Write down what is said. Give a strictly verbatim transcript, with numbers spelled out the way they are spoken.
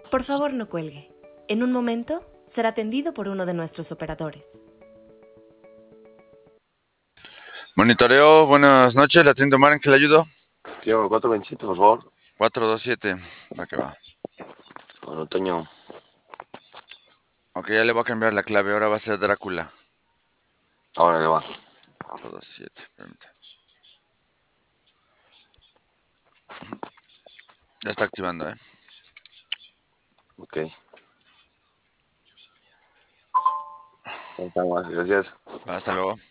Por favor, no cuelgue. En un momento será atendido por uno de nuestros operadores. Monitoreo, buenas noches, la atiende Omar, ¿en qué le ayudo? Tío, cuatro veintisiete, por favor. cuatro dos siete, va que va. Con Otoño. Ok, ya le voy a cambiar la clave, ahora va a ser Drácula. Ahora le va. cuatro dos siete, permítame. Ya está activando, ¿eh? Ok. Estamos, gracias. Hasta luego.